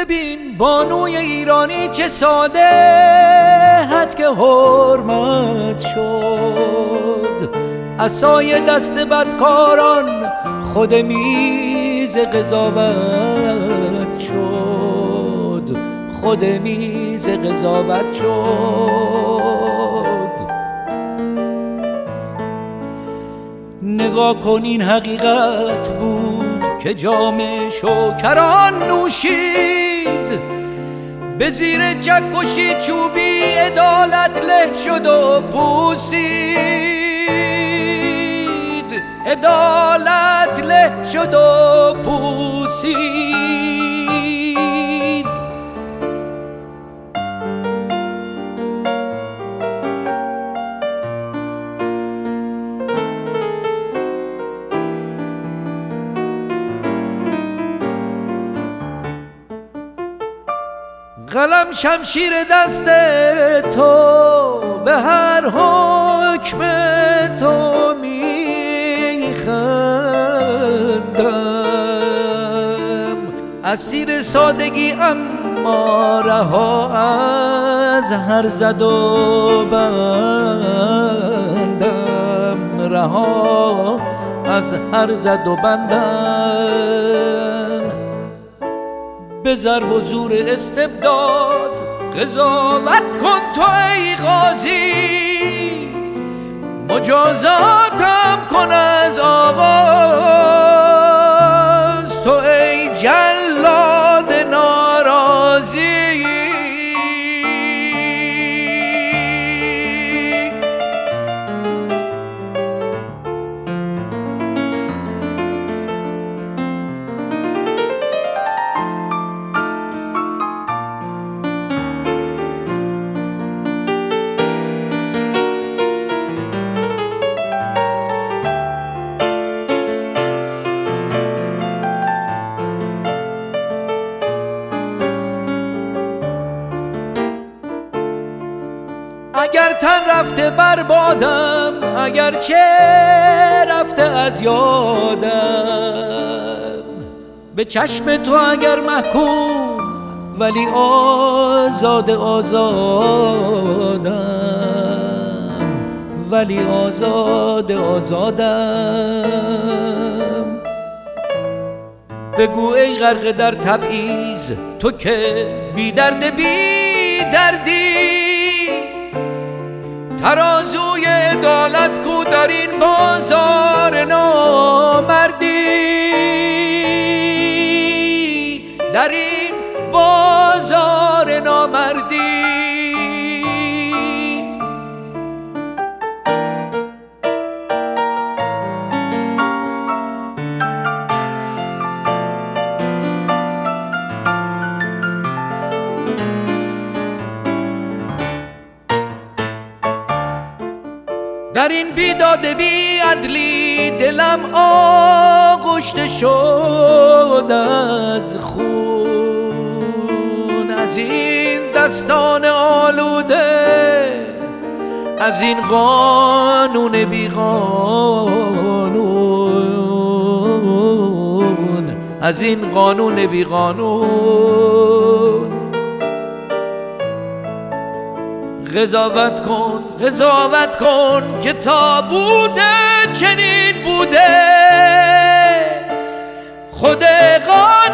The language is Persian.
ببین بانوی ایرانی چه ساده حد که حرمت شد، عصای دست بدکاران خود میز قضاوت شد، خود میز قضاوت شد. نگاه کن این حقیقت بود که جام شوکران نوشید، به زیر جکشی چوبی عدالت له شد و پوسید، عدالت له شد و پوسید. قلم شمشیر دست تو به هر حکم تو میخندم، اسیر سادگی اما رها از هر زد و بندم، رها از هر زد و بندم. به ضرب و زور استبداد قضاوت کن تو ای قاضی، مجازاتم کن از آغاز تو ای جلاد ناراضی. اگر تن رفته بربادم، اگر چه رفته از یادم، به چشم تو اگر محکوم ولی آزاد آزادم، ولی آزاد آزادم. بگو ای غرق در تبعیض تو که بی درد بی دردی، ترازوی عدالت کو در این بازار نامردی، در این بازار نامردی. در این بیداد بی عدلی دلم آغشته شد از خون، از این دستان آلوده، از این قانون بی قانون، از این قانون بی قانون. قضاوت کن قضاوت کن که تا بوده چنین بوده، خود